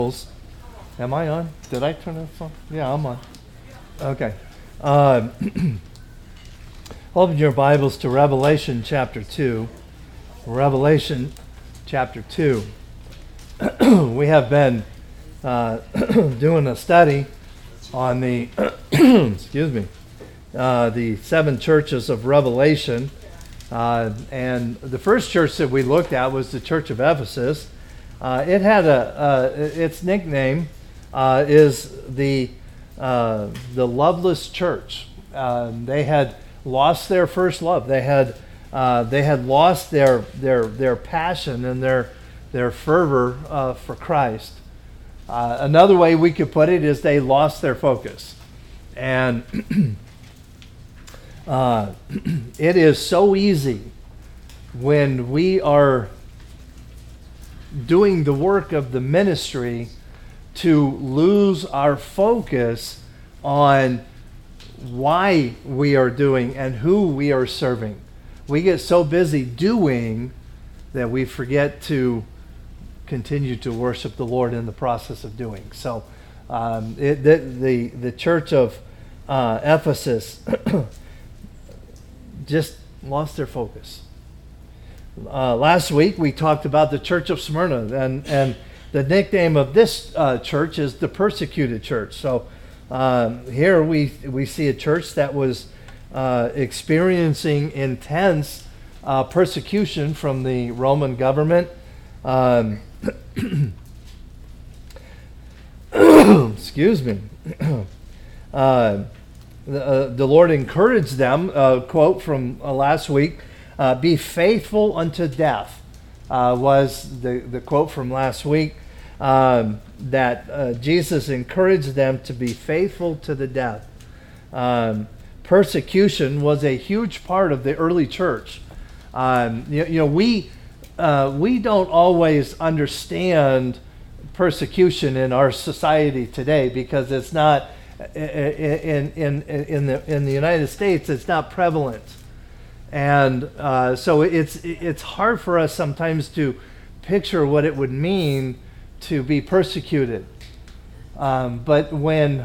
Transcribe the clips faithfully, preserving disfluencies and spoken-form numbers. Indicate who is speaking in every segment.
Speaker 1: Am I on? Did I turn this on? Yeah, I'm on. Okay. Uh, open your Bibles to Revelation chapter two. Revelation chapter two. We have been uh, doing a study on the, excuse me, uh, the seven churches of Revelation. Uh, and the first church that we looked at was the Church of Ephesus. Uh, it had a, uh, its nickname uh, is the uh, the loveless church. Uh, they had lost their first love. They had uh, they had lost their their their passion and their their fervor uh, for Christ. Uh, another way we could put it is they lost their focus. And uh, it is so easy when we are doing the work of the ministry to lose our focus on why we are doing and who we are serving. We get so busy doing that we forget to continue to worship the Lord in the process of doing. So um, it, the, the the church of uh, Ephesus just lost their focus. Uh, last week we talked about the Church of Smyrna, and, and the nickname of this uh, church is the persecuted church. So um, here we we see a church that was uh, experiencing intense uh, persecution from the Roman government. Um, excuse me. uh, the, uh, the Lord encouraged them, uh, quote from uh, last week, Uh, be faithful unto death, uh, was the, the quote from last week, um, that uh, Jesus encouraged them to be faithful to the death. Um, persecution was a huge part of the early church. Um, you, you know, we uh, we don't always understand persecution in our society today because it's not in in in the in the United States. It's not prevalent. And uh, so it's it's hard for us sometimes to picture what it would mean to be persecuted. Um, but when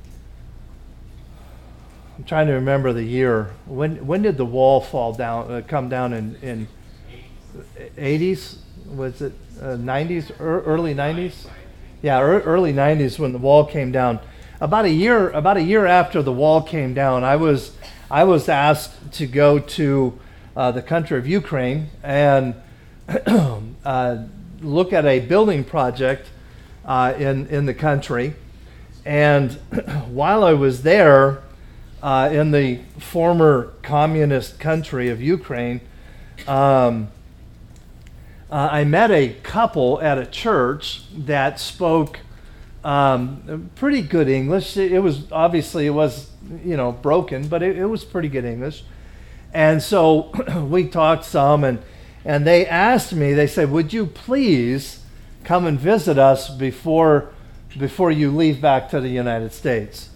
Speaker 1: I'm trying to remember the year, when when did the wall fall down? Uh, come down in in eighties? Was it uh, nineties? Er, early nineties? Yeah, er, early nineties when the wall came down. About a year about a year after the wall came down, I was. I was asked to go to uh, the country of Ukraine and uh, look at a building project uh, in, in the country. And while I was there uh, in the former communist country of Ukraine, um, uh, I met a couple at a church that spoke um, pretty good English. It, it was obviously it was you know, broken, but it, it was pretty good English. And so we talked some, and and they asked me, they said, would you please come and visit us before before you leave back to the United States?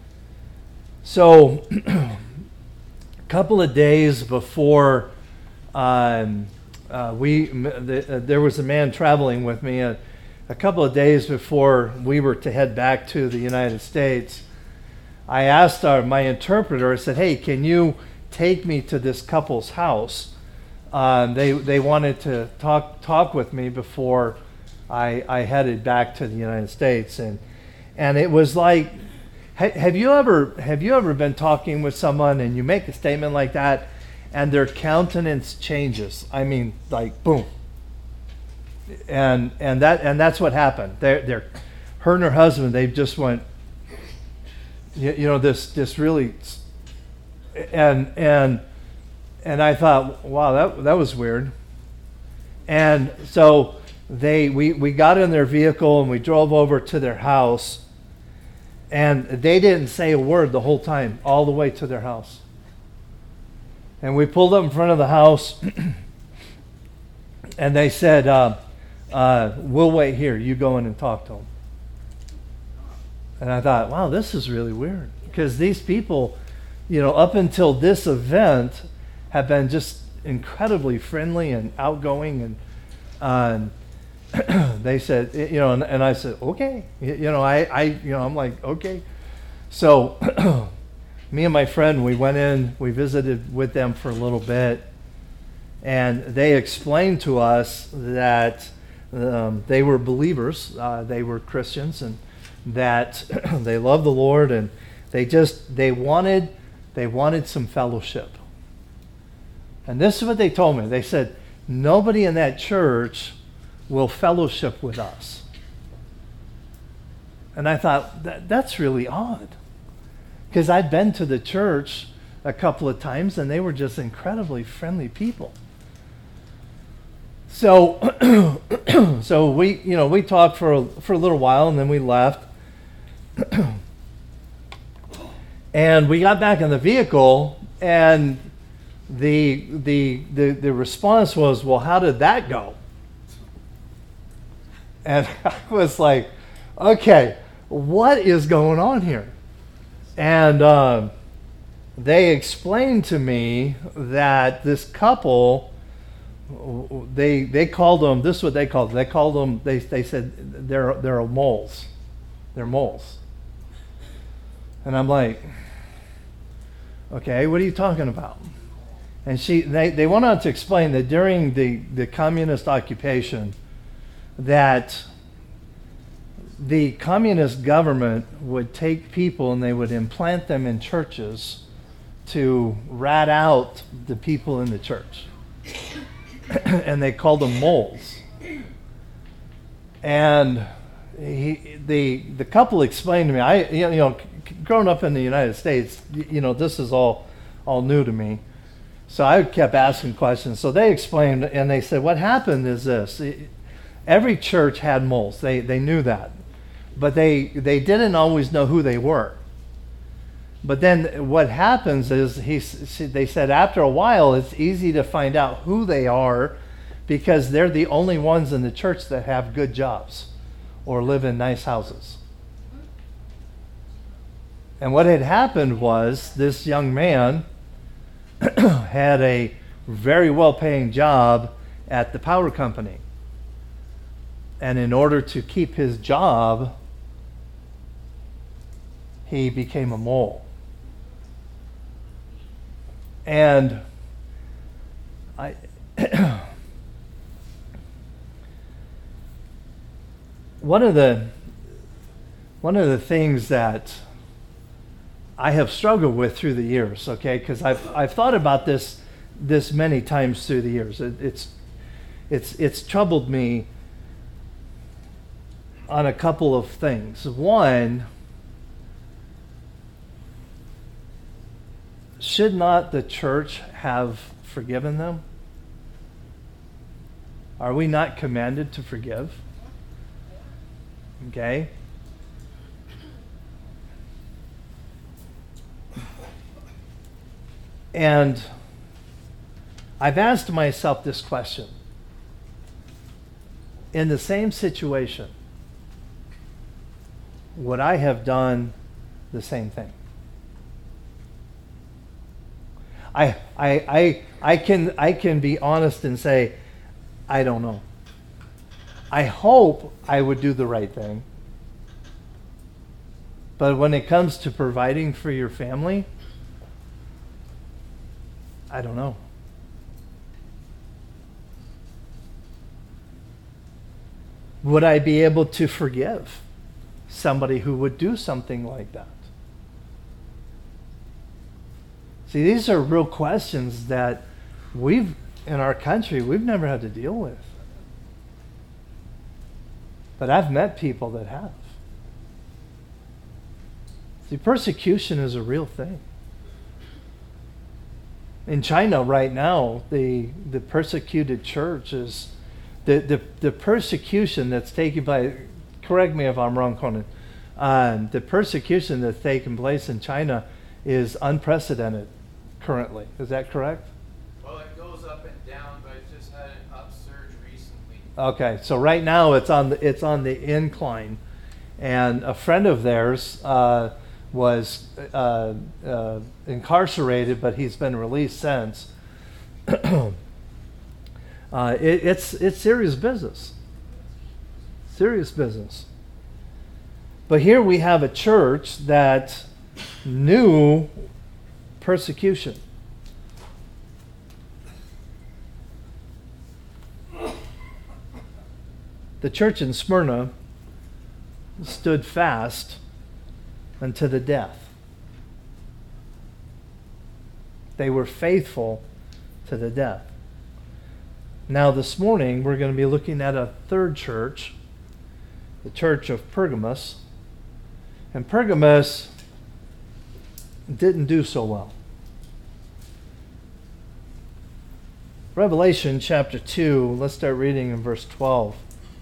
Speaker 1: So a couple of days before um, uh, we, the, uh, there was a man traveling with me, uh, a couple of days before we were to head back to the United States, I asked our, my interpreter, I said, hey, can you take me to this couple's house? Um, they they wanted to talk talk with me before I, I headed back to the United States. And and it was like, ha, have you ever have you ever been talking with someone and you make a statement like that and their countenance changes? I mean, like, boom. And and that and that's what happened. They're, they're, her and her husband, they just went, You, you know this this really, and and and I thought, wow, that that was weird. And so they we we got in their vehicle and we drove over to their house, and they didn't say a word the whole time, all the way to their house. And we pulled up in front of the house, and they said, uh, uh, "We'll wait here. You go in and talk to them." And I thought, wow, this is really weird. Because these people, you know, up until this event, have been just incredibly friendly and outgoing. And uh, they said, you know, and, and I said, okay, you, you know, I, I, you know, I'm like, okay. So me and my friend, we went in, we visited with them for a little bit, and they explained to us that um, they were believers, uh, they were Christians, and that they loved the Lord, and they just, they wanted, they wanted some fellowship. And this is what they told me. They said, nobody in that church will fellowship with us. And I thought, that, that's really odd. Because I'd been to the church a couple of times, and they were just incredibly friendly people. So, so we, you know, we talked for a, for a little while, and then we left. And we got back in the vehicle, and the, the the the response was, well, how did that go? And I was like, okay, what is going on here? And uh, they explained to me that this couple, they they called them, this is what they called them, they called them, they they said they're they're moles. They're moles. And I'm like, okay, what are you talking about? And she, they, they went on to explain that during the, the communist occupation, that the communist government would take people and they would implant them in churches to rat out the people in the church. And they called them moles. And he, the the couple explained to me, I you know, growing up in the United States, you know, this is all all new to me. So I kept asking questions. So they explained, and they said, what happened is this. Every church had moles. They they knew that. But they, they didn't always know who they were. But then what happens is, he, they said after a while, it's easy to find out who they are because they're the only ones in the church that have good jobs or live in nice houses. And what had happened was this young man had a very well-paying job at the power company. And in order to keep his job, he became a mole. And I one of the one of the things that I have struggled with through the years, okay, because I've I've thought about this this many times through the years. It, it's it's it's troubled me on a couple of things. One, should not the church have forgiven them? Are we not commanded to forgive? Okay. And I've asked myself this question. In the same situation, would I have done the same thing? I, I, I, I can, I can be honest and say, I don't know. I hope I would do the right thing. But when it comes to providing for your family, I don't know. Would I be able to forgive somebody who would do something like that? See, these are real questions that we've, in our country, we've never had to deal with. But I've met people that have. See, persecution is a real thing. In China right now, the the persecuted church is, the, the, the persecution that's taken by, correct me if I'm wrong, Conan, um, the persecution that's taken place in China is unprecedented currently. Is that correct?
Speaker 2: Well, it goes up and down, but it just had an upsurge recently.
Speaker 1: Okay, so right now it's on the, it's on the incline. And a friend of theirs uh, was uh, uh, incarcerated, but he's been released since. uh, it, it's it's serious business. Serious business. But here we have a church that knew persecution. The church in Smyrna stood fast unto the death. They were faithful to the death. Now this morning we're going to be looking at a third church, the church of Pergamos. And Pergamos didn't do so well. Revelation chapter two, let's start reading in verse twelve.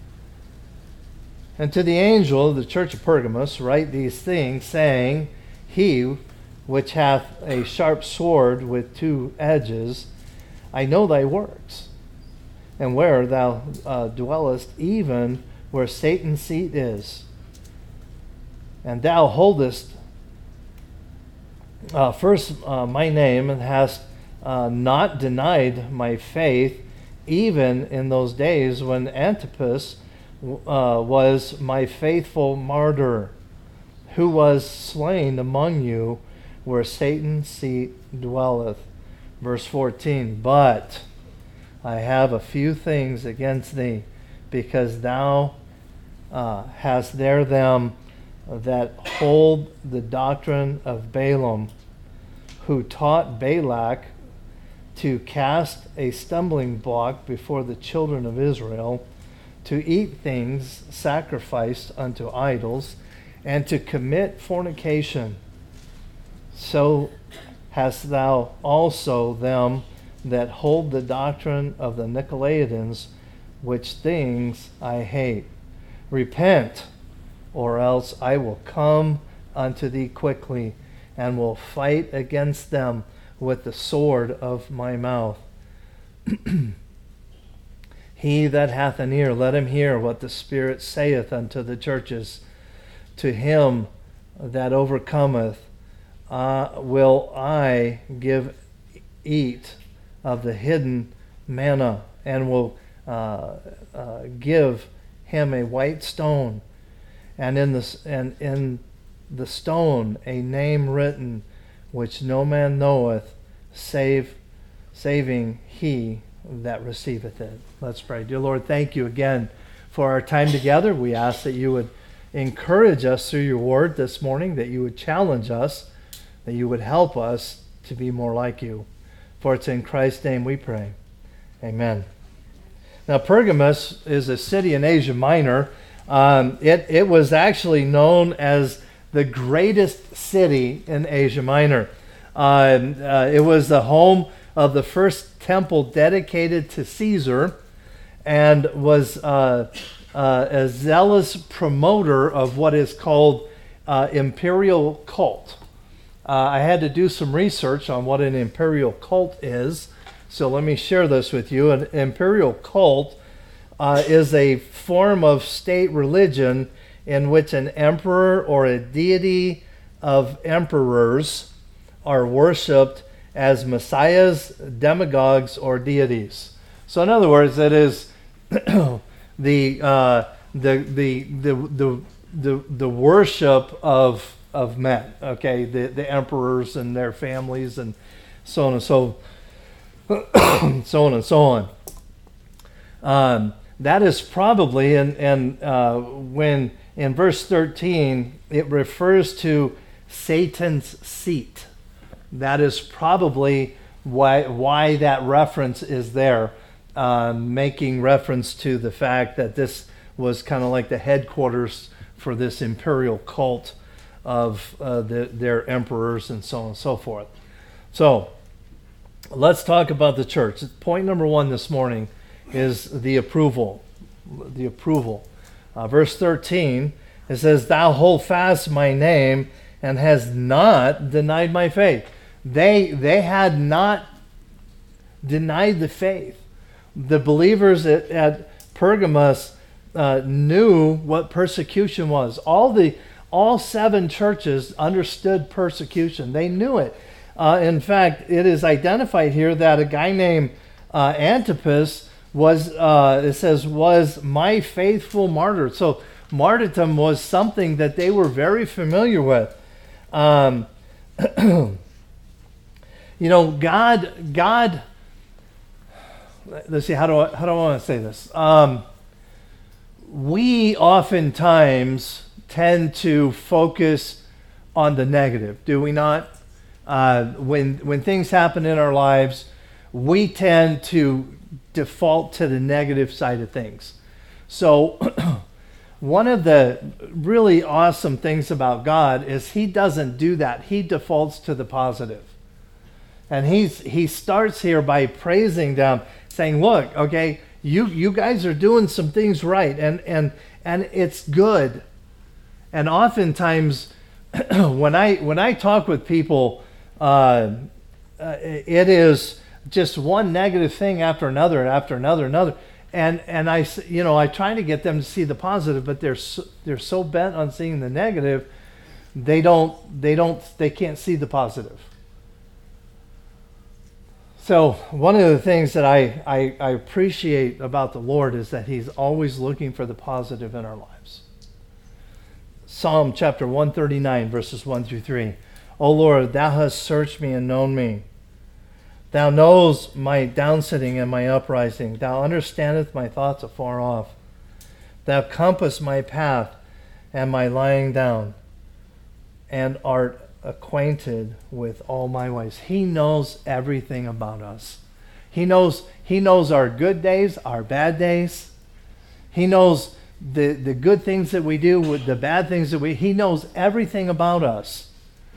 Speaker 1: And to the angel of the church of Pergamos write these things, saying, He which hath a sharp sword with two edges, I know thy works, and where thou uh, dwellest, even where Satan's seat is. And thou holdest uh, first uh, my name, and hast uh, not denied my faith, even in those days when Antipas uh, was my faithful martyr, who was slain among you, where Satan's seat dwelleth. Verse fourteen, but I have a few things against thee, because thou uh, hast there them that hold the doctrine of Balaam, who taught Balak to cast a stumbling block before the children of Israel, to eat things sacrificed unto idols, and to commit fornication. So hast thou also them that hold the doctrine of the Nicolaitans, which things I hate. Repent, or else I will come unto thee quickly, and will fight against them with the sword of my mouth. He that hath an ear, let him hear what the Spirit saith unto the churches. To him that overcometh uh, will I give eat of the hidden manna, and will uh, uh, give him a white stone, and in the and in the stone a name written, which no man knoweth, save saving he that receiveth it. Let's pray. Dear Lord, thank you again for our time together. We ask that you would encourage us through your word this morning, that you would challenge us, that you would help us to be more like you. For it's in Christ's name we pray. Amen. Now, Pergamos is a city in Asia Minor. Um, it, it was actually known as the greatest city in Asia Minor. Uh, uh, it was the home of the first temple dedicated to Caesar, and was uh, uh, a zealous promoter of what is called uh, imperial cult. Uh, I had to do some research on what an imperial cult is, so let me share this with you. An imperial cult uh, is a form of state religion in which an emperor or a deity of emperors are worshipped as messiahs, demagogues, or deities. So in other words, it is the, uh, the, the, the, the, the, the worship of of men, okay, the, the emperors and their families, and so on and so so on and so on. Um, that is probably, and and uh, when in verse thirteen it refers to Satan's seat. That is probably why why that reference is there, uh, making reference to the fact that this was kind of like the headquarters for this imperial cult of uh, the, their emperors and so on and so forth. So let's talk about the church. Point number one this morning is the approval. The approval. Uh, verse thirteen, it says, "Thou hold fast my name, and hast not denied my faith." They they had not denied the faith. The believers at, at Pergamos uh, knew what persecution was. All the all seven churches understood persecution. They knew it. Uh, in fact, it is identified here that a guy named uh, Antipas was, uh, it says, was my faithful martyr. So martyrdom was something that they were very familiar with. Um, you know, God, God, let's see, how do I, how do I want to say this? Um, we oftentimes tend to focus on the negative, do we not? Uh, when when things happen in our lives, we tend to default to the negative side of things. So one of the really awesome things about God is he doesn't do that. He defaults to the positive. And he's he starts here by praising them, saying, look, okay, you you guys are doing some things right, and and and it's good. And oftentimes when I when I talk with people, uh, uh, it is just one negative thing after another, after another, another. And and I, you know, I try to get them to see the positive, but they're so, they're so bent on seeing the negative, they don't they don't they can't see the positive. So one of the things that I, I, I appreciate about the Lord is that he's always looking for the positive in our lives. Psalm chapter one thirty-nine, verses one through three. O Lord, thou hast searched me and known me. Thou knowest my downsitting and my uprising. Thou understandest my thoughts afar off. Thou compassest my path and my lying down, and art acquainted with all my ways. He knows everything about us. He knows he knows our good days, our bad days. He knows the, the good things that we do, with the bad things that we he knows everything about us.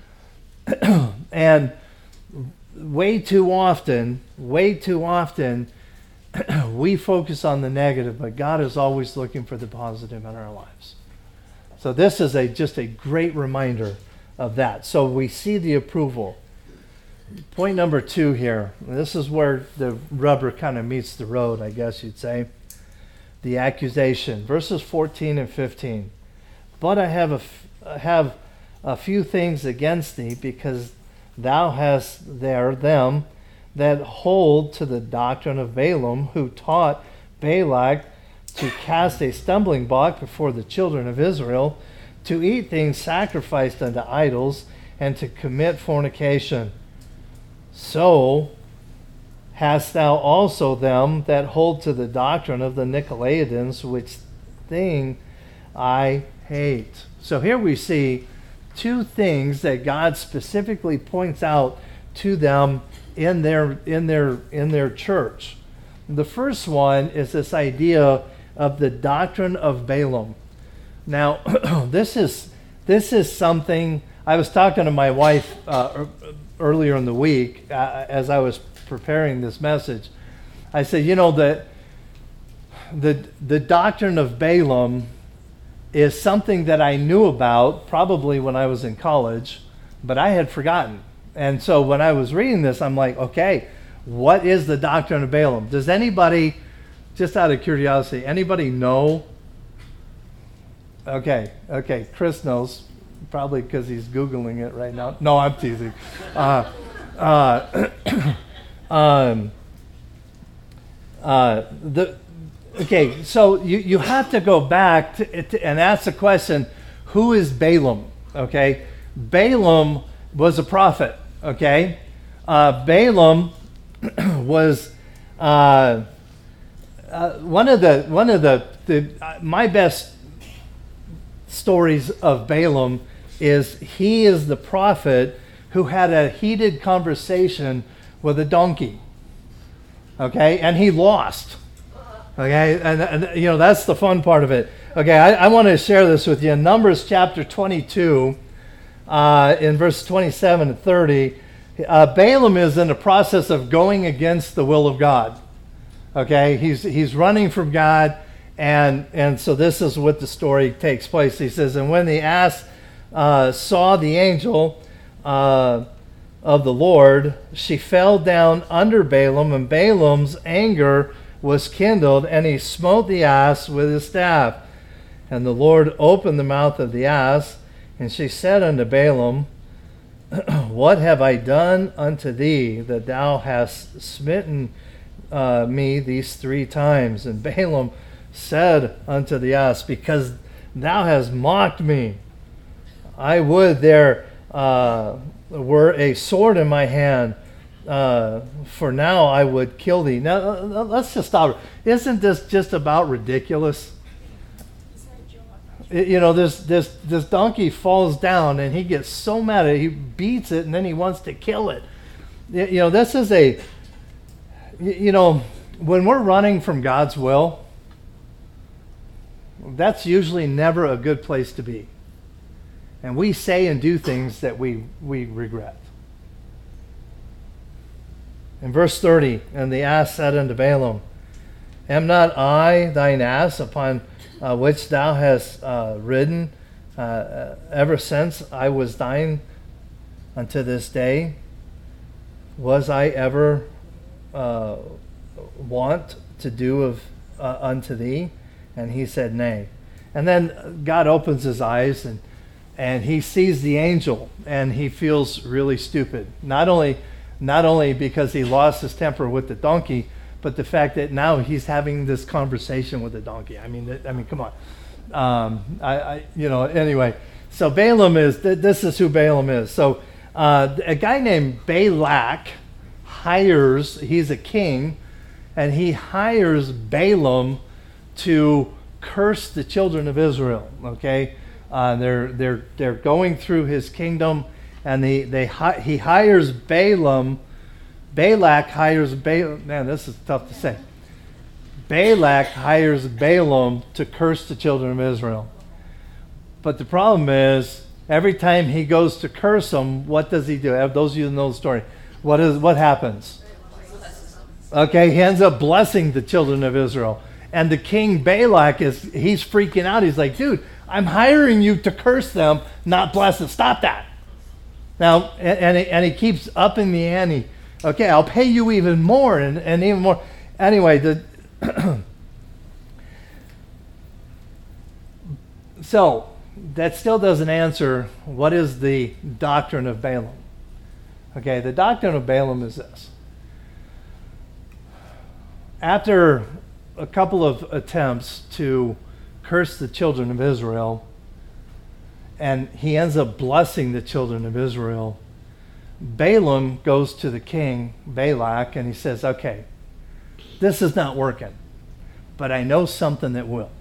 Speaker 1: And way too often, way too often, we focus on the negative, but God is always looking for the positive in our lives. So this is a just a great reminder of that. So we see the approval. Point number two here. This is where the rubber kind of meets the road, I guess you'd say. The accusation. Verses fourteen and fifteen. But I have a, f- have a few things against thee, because thou hast there them that hold to the doctrine of Balaam, who taught Balak to cast a stumbling block before the children of Israel, to eat things sacrificed unto idols, and to commit fornication. So hast thou also them that hold to the doctrine of the Nicolaitans, which thing I hate. So here we see two things that God specifically points out to them in their in their in their church. The first one is this idea of the doctrine of Balaam. Now, this is this is something I was talking to my wife uh, earlier in the week uh, as I was preparing this message. I said, you know, that the the doctrine of Balaam is something that I knew about probably when I was in college, but I had forgotten. And so when I was reading this, I'm like, okay, what is the doctrine of Balaam? Does anybody, just out of curiosity, anybody know? Okay, okay, Chris knows, probably because he's Googling it right now. No, I'm teasing. Uh, uh, um, uh, the Okay, so you, you have to go back to, to, and ask the question, who is Balaam? Okay, Balaam was a prophet. Okay, uh, Balaam was uh, uh, one of the one of the, the uh, my best stories of Balaam is he is the prophet who had a heated conversation with a donkey. Okay, and he lost. Okay, and, and you know, that's the fun part of it. Okay, I, I want to share this with you. In Numbers chapter twenty-two, uh, in verse twenty-seven and thirty, uh, Balaam is in the process of going against the will of God. Okay, he's he's running from God, and and so this is what the story takes place. He says, and when the ass uh, saw the angel uh, of the Lord, she fell down under Balaam, and Balaam's anger was kindled, and he smote the ass with his staff. And the Lord opened the mouth of the ass, and she said unto Balaam, what have I done unto thee, that thou hast smitten uh, me these three times. And Balaam said unto the ass, because thou hast mocked me, I would there uh, were a sword in my hand, uh, for now I would kill thee. Now, uh, let's just stop. Isn't this just about ridiculous? It, you know, this, this, this donkey falls down and he gets so mad at it, he beats it and then he wants to kill it. You, you know, this is a, you know, when we're running from God's will, that's usually never a good place to be. And we say and do things that we, we regret. In verse thirty, and the ass said unto Balaam, am not I thine ass upon uh, which thou hast uh, ridden uh, ever since I was thine unto this day? Was I ever uh, wont to do of uh, unto thee? And he said, nay. And then God opens his eyes and and he sees the angel and he feels really stupid. Not only not only because he lost his temper with the donkey, but the fact that now he's having this conversation with the donkey. I mean, I mean, come on. Um, I, I, you know, anyway. So Balaam is, this is who Balaam is. So uh, a guy named Balak hires, he's a king, and he hires Balaam to curse the children of Israel. Okay, uh, they're they're they're going through his kingdom, and they they he hires Balaam. Balak hires Balaam. Man, this is tough to say. Balak hires Balaam to curse the children of Israel. But the problem is, every time he goes to curse them, what does he do? Those of you who know the story, what is what happens? Okay, he ends up blessing the children of Israel. And the king Balak is, he's freaking out. He's like, dude, I'm hiring you to curse them, not bless them. Stop that. Now, and, and, he, and he keeps upping the ante. Okay, I'll pay you even more and, and even more. Anyway, the so that still doesn't answer what is the doctrine of Balaam. Okay, the doctrine of Balaam is this. After a couple of attempts to curse the children of Israel, and he ends up blessing the children of Israel, Balaam goes to the king, Balak, and he says, okay, this is not working, but I know something that will.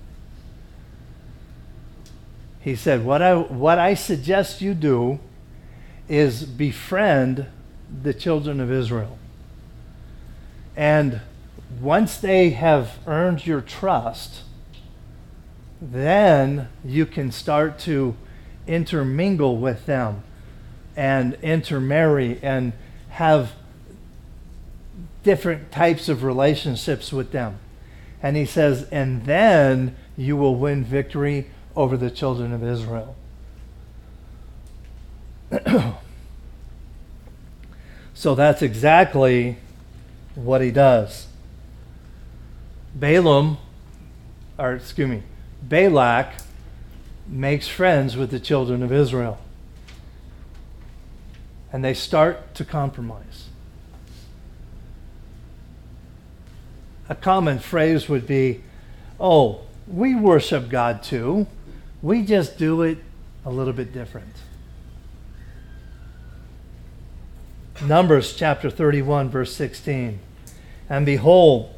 Speaker 1: He said, what I, what I suggest you do is befriend the children of Israel. And once they have earned your trust, then you can start to intermingle with them and intermarry and have different types of relationships with them. And he says, and then you will win victory over the children of Israel. So that's exactly what he does. Balaam, or excuse me, Balak makes friends with the children of Israel. And they start to compromise. A common phrase would be, oh, we worship God too. We just do it a little bit different. Numbers chapter thirty-one, verse sixteen. And behold,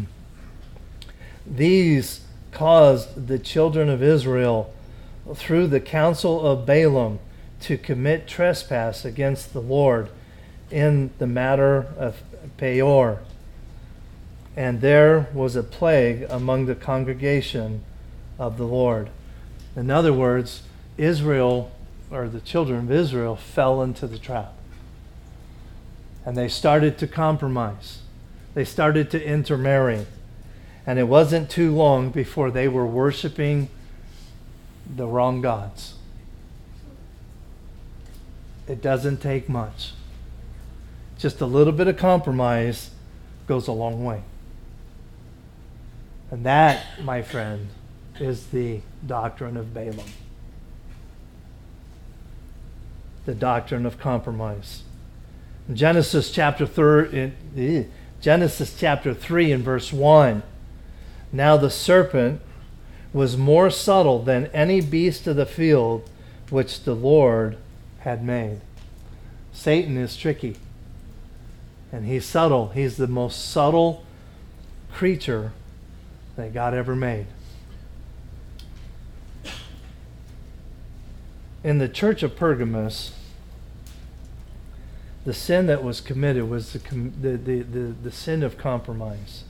Speaker 1: these caused the children of Israel through the counsel of Balaam to commit trespass against the Lord in the matter of Peor. And there was a plague among the congregation of the Lord. In other words, Israel, or the children of Israel, fell into the trap. And they started to compromise. They started to intermarry. And it wasn't too long before they were worshiping the wrong gods. It doesn't take much. Just a little bit of compromise goes a long way. And that, my friend, is the doctrine of Balaam. The doctrine of compromise. In Genesis chapter third, in, Genesis chapter three and verse one. Now the serpent was more subtle than any beast of the field which the Lord had made. Satan is tricky. And he's subtle. He's the most subtle creature that God ever made. In the church of Pergamos, the sin that was committed was the, the, the, the, the sin of compromise.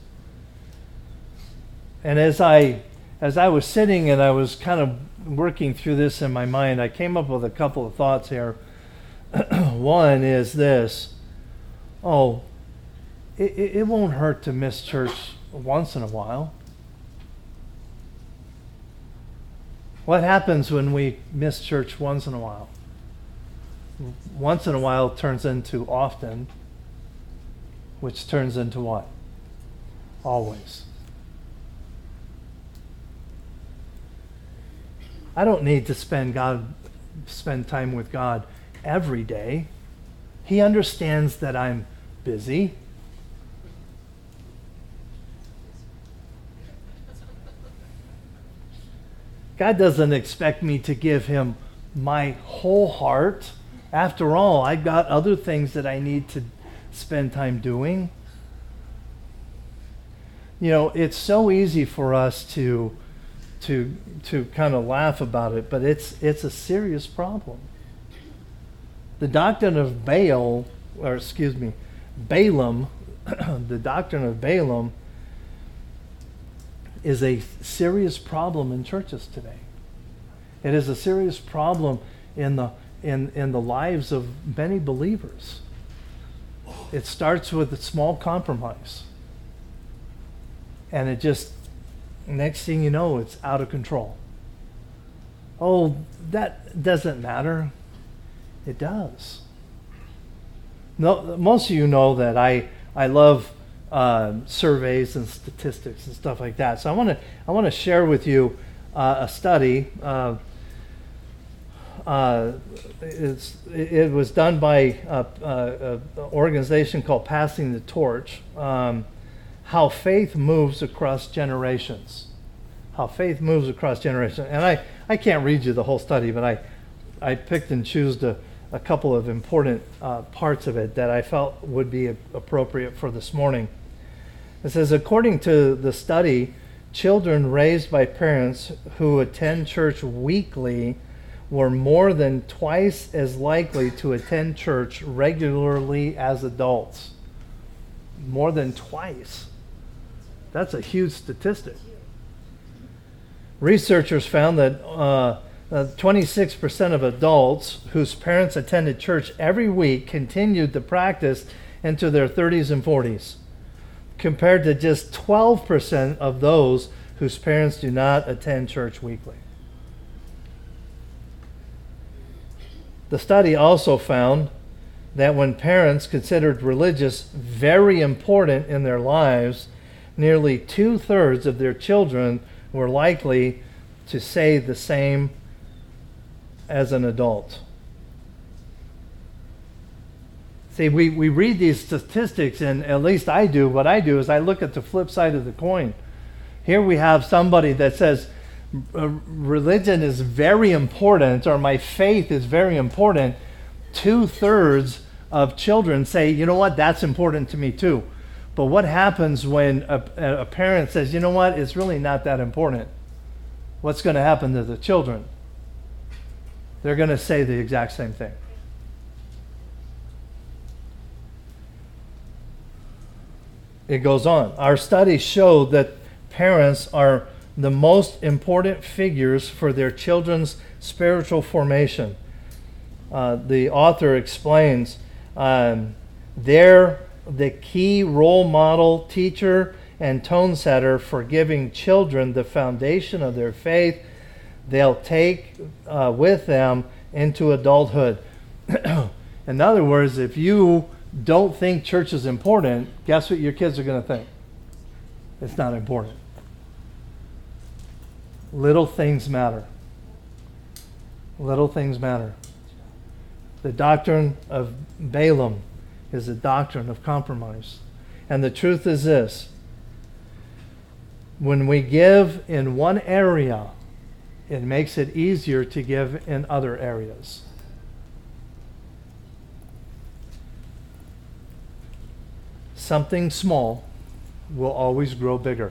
Speaker 1: And as I as I was sitting and I was kind of working through this in my mind, I came up with a couple of thoughts here. One is this. Oh, it, it won't hurt to miss church once in a while. What happens when we miss church once in a while? Once in a while turns into often, which turns into what? Always. I don't need to spend God spend time with God every day. He understands that I'm busy. God doesn't expect me to give him my whole heart. After all, I've got other things that I need to spend time doing. You know, it's so easy for us to to to kind of laugh about it, but it's it's a serious problem. The doctrine of Baal, or excuse me, Balaam, the doctrine of Balaam is a serious problem in churches today. It is a serious problem in the in, in the lives of many believers. It starts with a small compromise. And it just, next thing you know, it's out of control. Oh, that doesn't matter. It does. No, most of you know that I I love uh, surveys and statistics and stuff like that. So I want to I want to share with you uh, a study. Uh, uh, it's, it was done by an organization called Passing the Torch. Um, how faith moves across generations. How faith moves across generations. And I, I can't read you the whole study, but I I picked and chose a, a couple of important uh, parts of it that I felt would be a, appropriate for this morning. It says, according to the study, children raised by parents who attend church weekly were more than twice as likely to attend church regularly as adults. More than twice. That's a huge statistic. Researchers found that uh, uh, twenty-six percent of adults whose parents attended church every week continued the practice into their thirties and forties, compared to just twelve percent of those whose parents do not attend church weekly. The study also found that when parents considered religious very important in their lives, nearly two-thirds of their children were likely to say the same as an adult. See, we, we read these statistics, and at least I do, what I do is I look at the flip side of the coin. Here we have somebody that says, religion is very important, or my faith is very important. Two-thirds of children say, you know what, that's important to me too. But what happens when a, a parent says, you know what, it's really not that important? What's going to happen to the children? They're going to say the exact same thing. It goes on. Our studies show that parents are the most important figures for their children's spiritual formation. Uh, the author explains um, they're the key role model, teacher, and tone setter for giving children the foundation of their faith they'll take uh, with them into adulthood. In other words, if you don't think church is important, guess what your kids are going to think? It's not important. Little things matter. Little things matter. The doctrine of Balaam is a doctrine of compromise. And the truth is this: when we give in one area, it makes it easier to give in other areas. Something small will always grow bigger.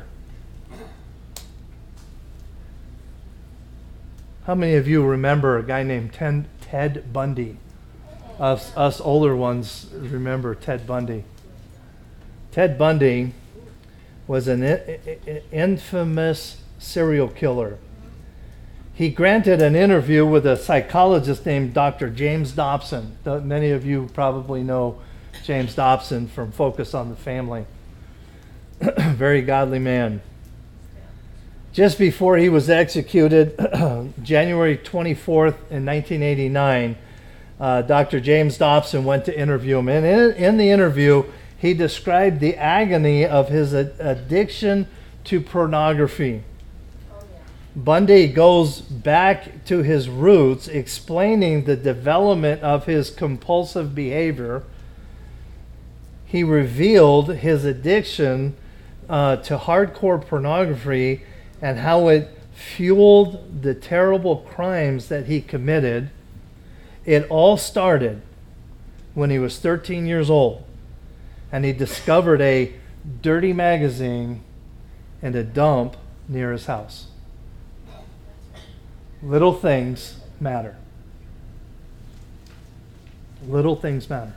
Speaker 1: How many of you remember a guy named Ted, Ted Bundy? Us, us older ones remember Ted Bundy. Ted Bundy was an I- I- infamous serial killer. He granted an interview with a psychologist named Doctor James Dobson. The- Many of you probably know James Dobson from Focus on the Family. Very godly man. Just before he was executed, January twenty-fourth in nineteen eighty-nine, uh, Doctor James Dobson went to interview him. And in, in the interview, he described the agony of his ad- addiction to pornography. Oh, yeah. Bundy goes back to his roots, explaining the development of his compulsive behavior. He revealed his addiction uh, to hardcore pornography and how it fueled the terrible crimes that he committed. It all started when he was thirteen years old, and he discovered a dirty magazine in a dump near his house. Little things matter. Little things matter.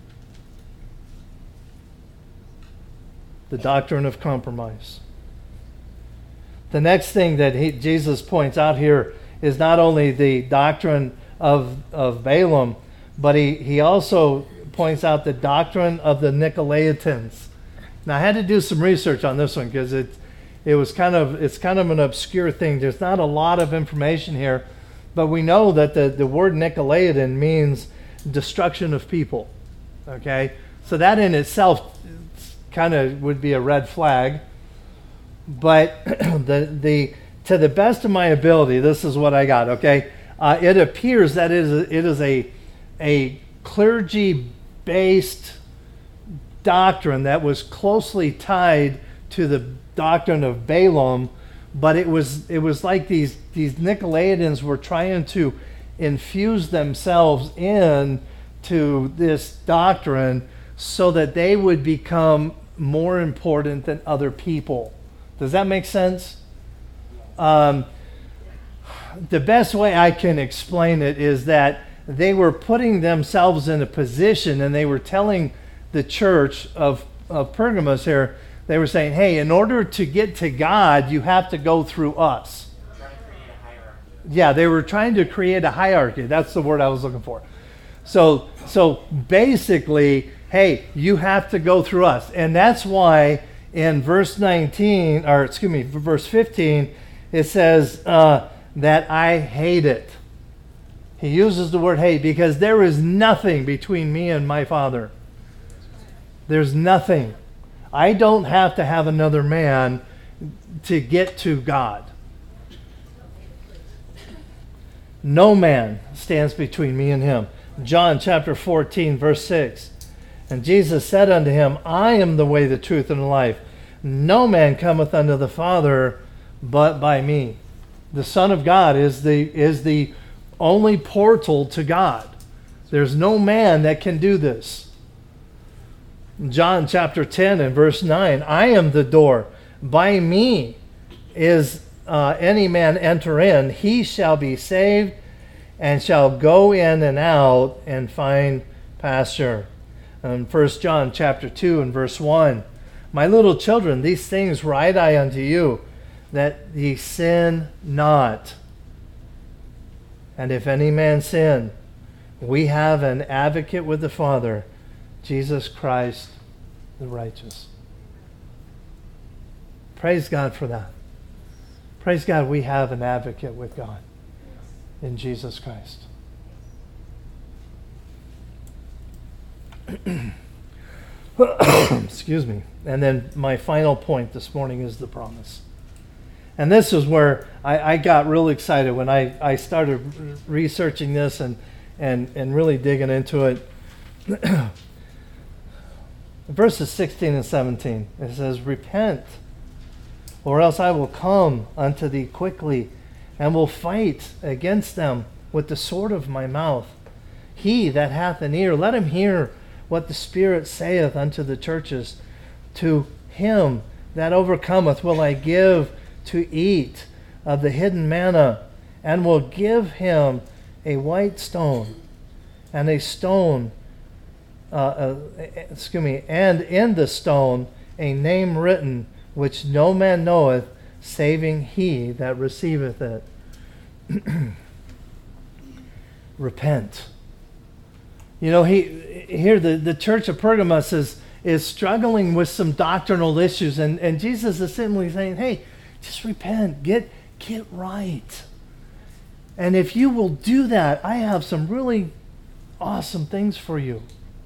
Speaker 1: The doctrine of compromise. The next thing that he, Jesus points out here is not only the doctrine of, of Balaam, but he, he also points out the doctrine of the Nicolaitans. Now, I had to do some research on this one because it it was kind of it's kind of an obscure thing. There's not a lot of information here, but we know that the, the word Nicolaitan means destruction of people. Okay, so that in itself kind of would be a red flag. But the the to the best of my ability, this is what I got. Okay, uh, it appears that it is a, it is a a clergy-based doctrine that was closely tied to the doctrine of Balaam, but it was it was like these these Nicolaitans were trying to infuse themselves in to this doctrine so that they would become more important than other people. Does that make sense? Um, the best way I can explain it is that they were putting themselves in a position, and they were telling the church of, of Pergamos here, they were saying, hey, in order to get to God, you have to go through us.
Speaker 3: Trying to create a hierarchy.
Speaker 1: Yeah, they were trying to create a hierarchy. That's the word I was looking for. So, so basically, hey, you have to go through us. And that's why in verse nineteen, or excuse me, verse fifteen, it says uh, that I hate it. He uses the word hate because there is nothing between me and my Father. There's nothing. I don't have to have another man to get to God. No man stands between me and him. John chapter fourteen, verse six. And Jesus said unto him, I am the way, the truth, and the life. No man cometh unto the Father but by me. The Son of God is the is the only portal to God. There's no man that can do this. John chapter ten and verse nine, I am the door. By me is uh, any man enter in, he shall be saved and shall go in and out and find pasture. And First John chapter two and verse one, my little children, these things write I unto you, that ye sin not. And if any man sin, we have an advocate with the Father, Jesus Christ the righteous. Praise God for that. Praise God, we have an advocate with God in Jesus Christ. Excuse me. And then my final point this morning is the promise. And this is where I, I got real excited when I, I started researching this and, and, and really digging into it. verses sixteen and seventeen. It says, repent, or else I will come unto thee quickly, and will fight against them with the sword of my mouth. He that hath an ear, let him hear what the Spirit saith unto the churches. To him that overcometh will I give to eat of the hidden manna, and will give him a white stone, and a stone, uh, uh, excuse me, and in the stone a name written, which no man knoweth, saving he that receiveth it. Repent. You know, he here the, the church of Pergamos is is struggling with some doctrinal issues, and, and Jesus is simply saying, hey, just repent, get get right. And if you will do that, I have some really awesome things for you.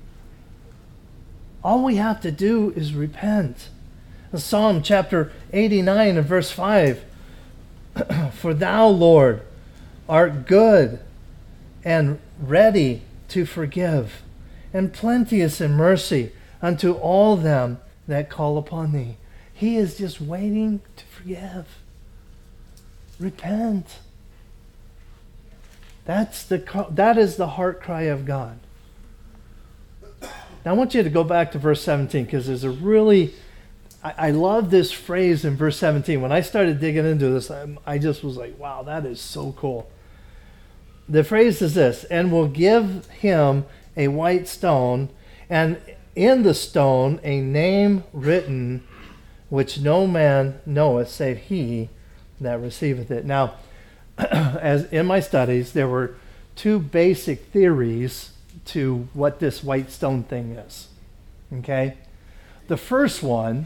Speaker 1: All we have to do is repent. Psalm chapter eighty-nine and verse five. For thou, Lord, art good and ready to forgive, and plenteous in mercy unto all them that call upon thee. He is just waiting to forgive. Repent. That's the that is the heart cry of God. Now I want you to go back to verse seventeen, because there's a really, I, I love this phrase in verse seventeen. When I started digging into this, I, I just was like, wow, that is so cool. The phrase is this, and will give him a white stone, and in the stone a name written, which no man knoweth, save he that receiveth it. Now, as in my studies, there were two basic theories to what this white stone thing is. Okay? The first one,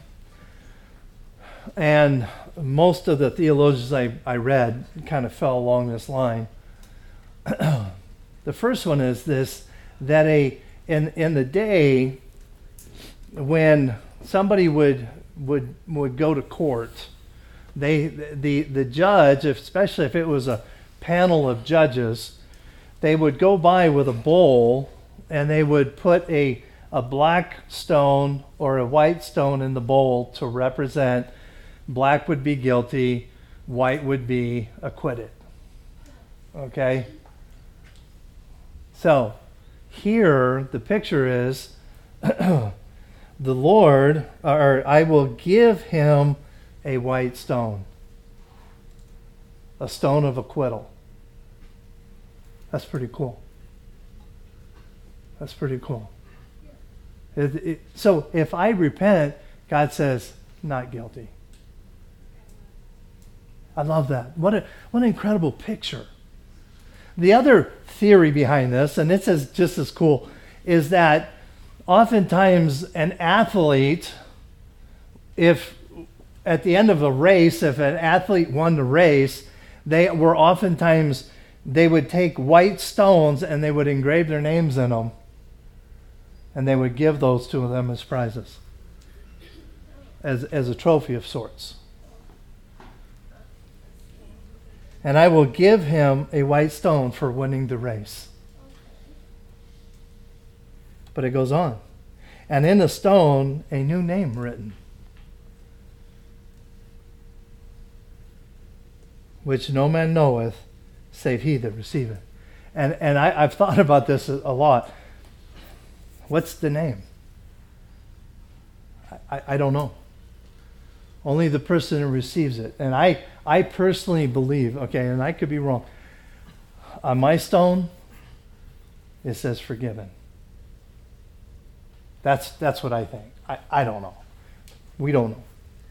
Speaker 1: and most of the theologians I, I read kind of fell along this line. The first one is this, that a in in the day when somebody would would would go to court, they the the judge, especially if it was a panel of judges, they would go by with a bowl, and they would put a a black stone or a white stone in the bowl to represent black would be guilty, white would be acquitted. Okay? So, here the picture is the Lord, or I will give him a white stone, a stone of acquittal. That's pretty cool. That's pretty cool. It, it, so if I repent, God says, not guilty. I love that. What a what an incredible picture. The other theory behind this, and this is just as cool, is that oftentimes an athlete, if at the end of a race, if an athlete won the race, they were oftentimes, they would take white stones and they would engrave their names in them, and they would give those to them as prizes, as, as a trophy of sorts. And I will give him a white stone for winning the race. But it goes on. And in the stone, a new name written, which no man knoweth, save he that receiveth. And and I, I've thought about this a, a lot. What's the name? I, I, I don't know. Only the person who receives it. And I, I personally believe, okay, and I could be wrong, on my stone, it says forgiven. That's that's what I think. I, I don't know. We don't know.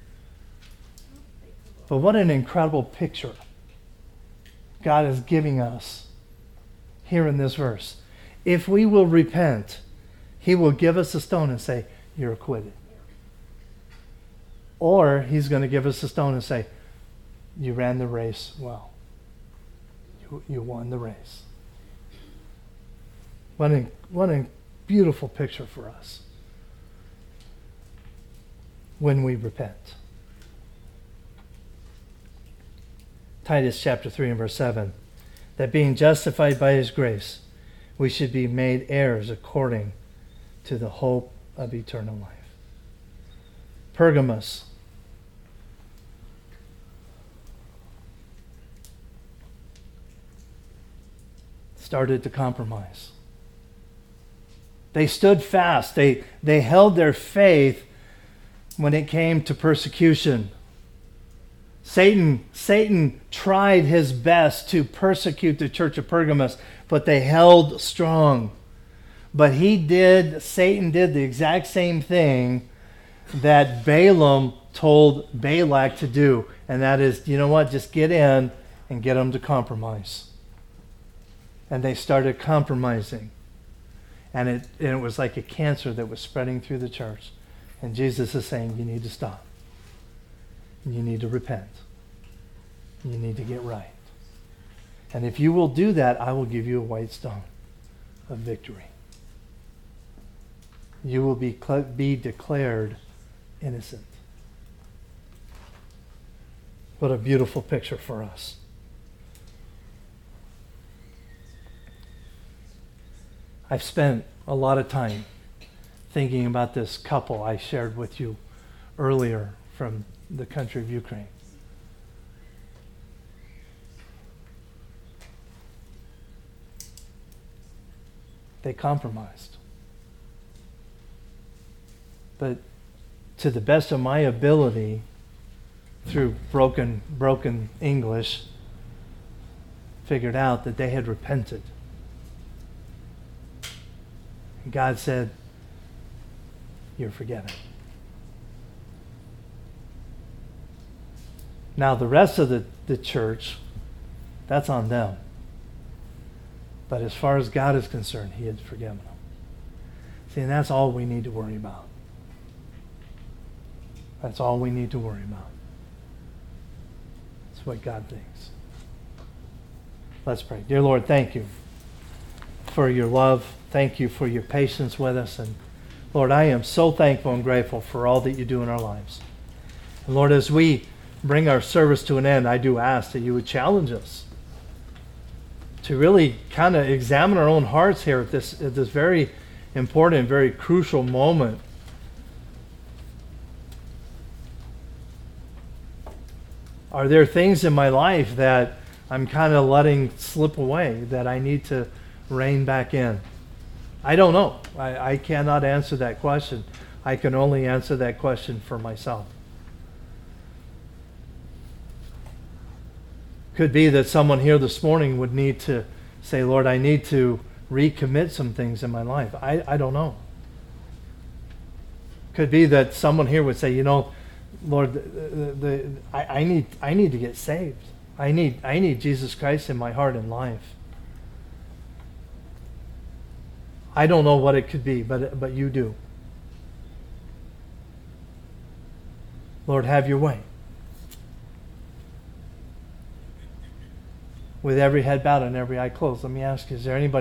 Speaker 1: But what an incredible picture God is giving us here in this verse. If we will repent, he will give us a stone and say, you're acquitted. Or he's going to give us a stone and say, you ran the race well. You, you won the race. What a, what a beautiful picture for us when we repent. Titus chapter three and verse seven, that being justified by his grace, we should be made heirs according to the hope of eternal life. Pergamos. Started to compromise. They stood fast. They, they held their faith when it came to persecution. Satan, Satan tried his best to persecute the church of Pergamos, but they held strong. But he did, Satan did the exact same thing that Balaam told Balak to do. And that is, you know what, just get in and get them to compromise. And they started compromising. And it, and it was like a cancer that was spreading through the church. And Jesus is saying, you need to stop. You need to repent. You need to get right. And if you will do that, I will give you a white stone of victory. You will be, be declared innocent. What a beautiful picture for us. I've spent a lot of time thinking about this couple I shared with you earlier from the country of Ukraine. They compromised. But to the best of my ability, through broken, broken English, figured out that they had repented. And God said, you're forgiven. Now the rest of the, the church, that's on them. But as far as God is concerned, he had forgiven them. See, and that's all we need to worry about. That's all we need to worry about. That's what God thinks. Let's pray. Dear Lord, thank you for your love. Thank you for your patience with us. And Lord, I am so thankful and grateful for all that you do in our lives. And Lord, as we bring our service to an end, I do ask that you would challenge us to really kind of examine our own hearts here at this, at this very important, very crucial moment. Are there things in my life that I'm kind of letting slip away that I need to rein back in? I don't know. I, I cannot answer that question. I can only answer that question for myself. Could be that someone here this morning would need to say, Lord, I need to recommit some things in my life. I, I don't know. Could be that someone here would say, you know, Lord, the, the, the, I, I need I need to get saved. I need I need Jesus Christ in my heart and life. I don't know what it could be, but but you do. Lord, have your way. With every head bowed and every eye closed, let me ask you, is there anybody